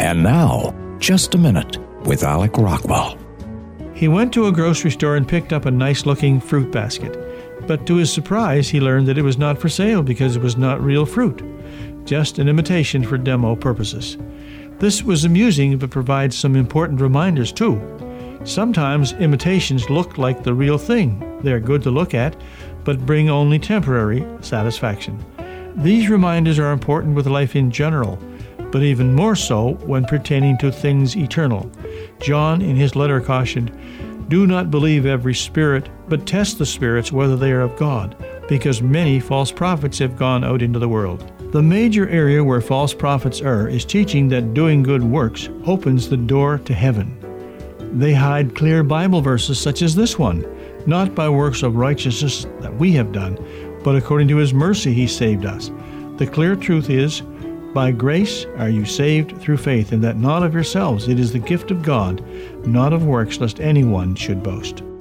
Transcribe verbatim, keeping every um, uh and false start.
And now, Just a Minute with Alec Rockwell. He went to a grocery store and picked up a nice-looking fruit basket. But to his surprise, he learned that it was not for sale because it was not real fruit, just an imitation for demo purposes. This was amusing but provides some important reminders too. Sometimes imitations look like the real thing. They are good to look at, but bring only temporary satisfaction. These reminders are important with life in general, but even more so when pertaining to things eternal. John, in his letter, cautioned, "Do not believe every spirit, but test the spirits whether they are of God, because many false prophets have gone out into the world." The major area where false prophets err is teaching that doing good works opens the door to heaven. They hide clear Bible verses such as this one, "Not by works of righteousness that we have done, but according to His mercy He saved us." The clear truth is, by grace are you saved through faith, and that not of yourselves, it is the gift of God, not of works, lest anyone should boast.